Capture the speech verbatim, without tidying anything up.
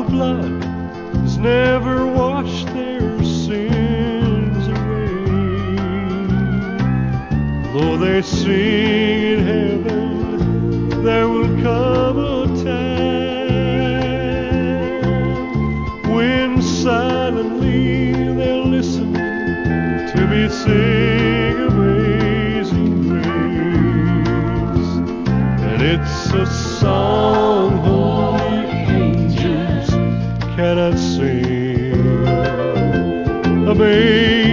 blood has never washed their sins away. Though they sing in heaven, there will come a time when silently they'll listen to me sing Amazing Grace. And it's a song holy angels cannot sing. Amazing